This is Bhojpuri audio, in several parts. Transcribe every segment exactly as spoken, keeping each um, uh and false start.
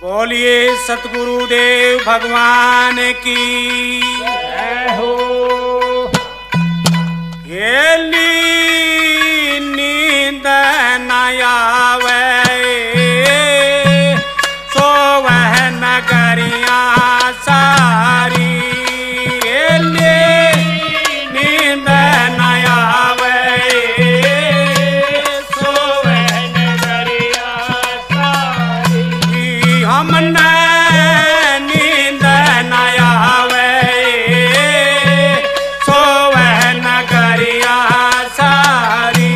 बोलिए सतगुरुदेव भगवान की जय हो। ये नींद न आवे सोवह नगरिया सारी, ये नींद न आवे सोवह नगरिया सारी, हमने नींद न आवे सोवह नगरिया सारी।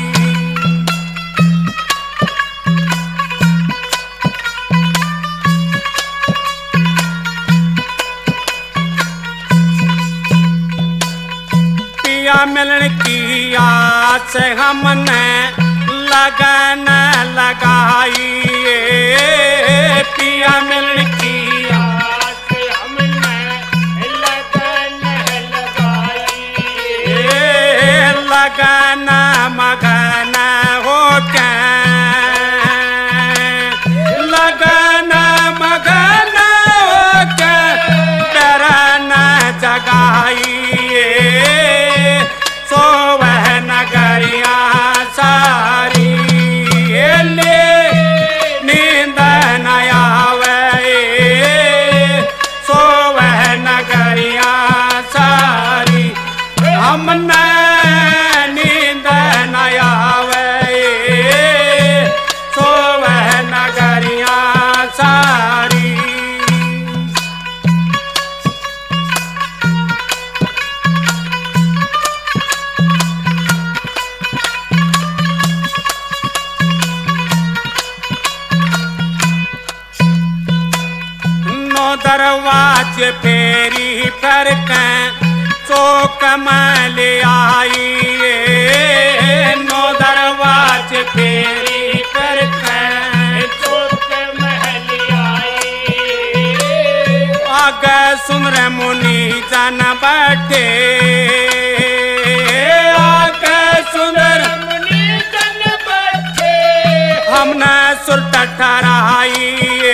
पिया मिलन की आस हमने लगन लगाई, पिया मिलन की आस हमने लगन लगाई, लगन मगन हो के, लगन मगन हो के डरन जगाई सोवह नगरिया सारी, ले नींद न आवे सोवह नगरिया सारी, हमने नींद न आवे सोवह नगरिया सारी। नो दरवाजे फेरी पर के चौक में ले आई, नो दरवाजे फेरी पर के चौक महल आई, आगे सुंदर मुनि जन बैठे, आगे सुंदर मुनि जन बैठे, हमने सुर ठहराई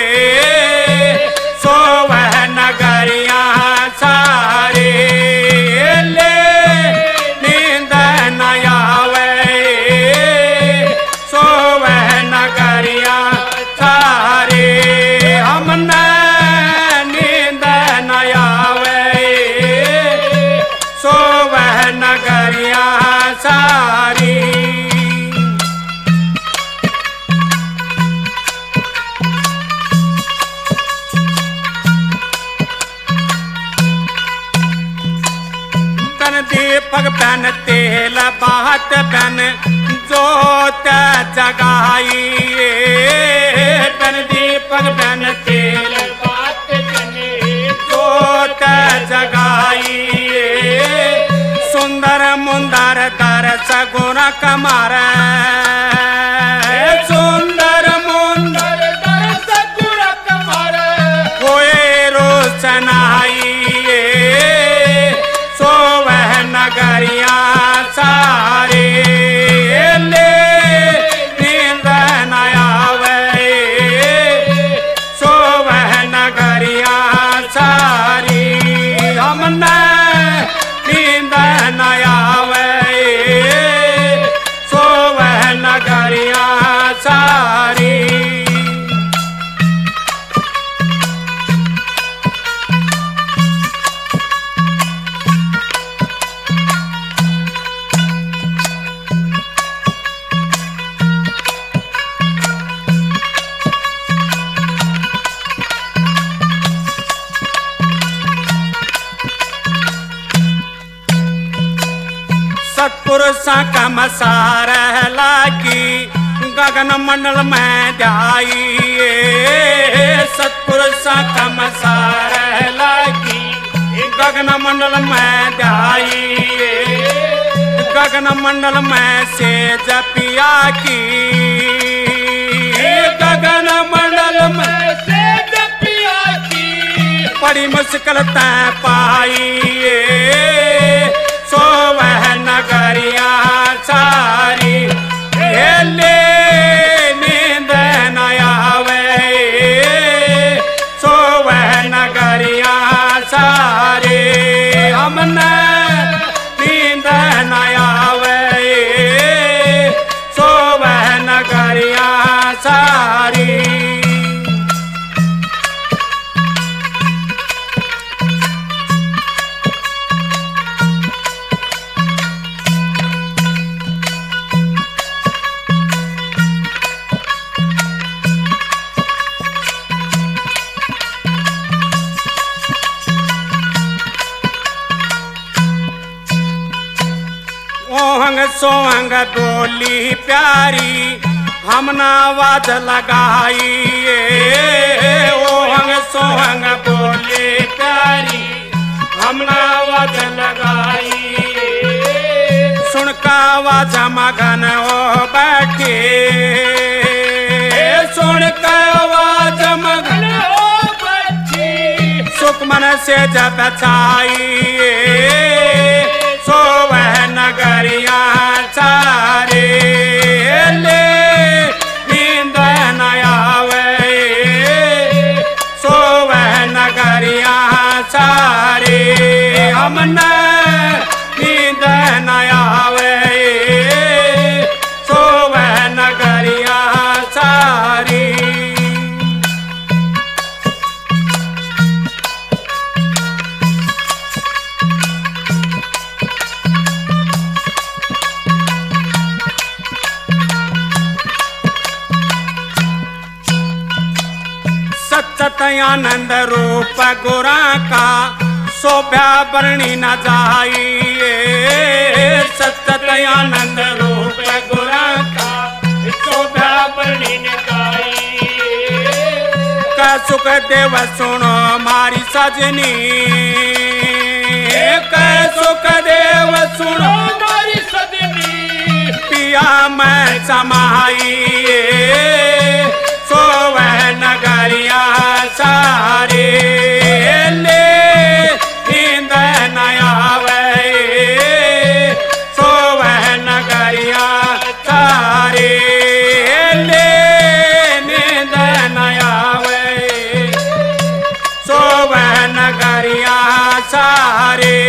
सोवह नगरिया सारे, ले नींद न आवे सोवह नगरिया सारे, हमने नींद न आवे सोवह नगरिया सारी। दीपक बन तेल बात बन जोत जगाई, बन दीपक बन तेल बात बने जोत जगाई, सुंदर मुंदर दरस गुण कमर, सुंदर मुंदर दरस गुण कमर, होए रोशनाई सोवह नगरिया सारे, ले नींद न आवे सोवह नगरिया सारी, हमने नींद न आवे सोवह नगरिया सारी। सतपुरुषा का मसार लागी गगन मंडल में जाई, सतपुरुषा का मसार लागी गगन मंडल में जाई, गगन मंडल में से जपिया की, गगन मंडल में से जपिया की, बड़ी मुश्किल तय पाई सोवह नगरिया सारी, ले नींद न आवे ओहंग सोहंग बोली प्यारी हमना वाज लगाई ओहंग सोहंग बोली प्यारी हमना वाज लगाई सुन का वाज मगन ओ बैठे सुन का वाज मगन ओ बच्ची सुख मन से जब छाई सो वह नगरिया सारे ले नींद न आवे सो वह नगरिया सारे हमने नींद न आवे सो वह नगरिया सारी सचत आनंद रूप गोरा का शोभा वर्णी न जाइए सचत आनंद रूप गोरा का शोभा वर्णी न गाई का सुख देव सुनो मारी सजनी का सुख देव सुनो हमारी सजनी पिया मैं समाइए सो वह नगरिया सारे ले नींद न आवे सो वह नगरिया सारे ले नींद न आवे सो वह नगरिया सारे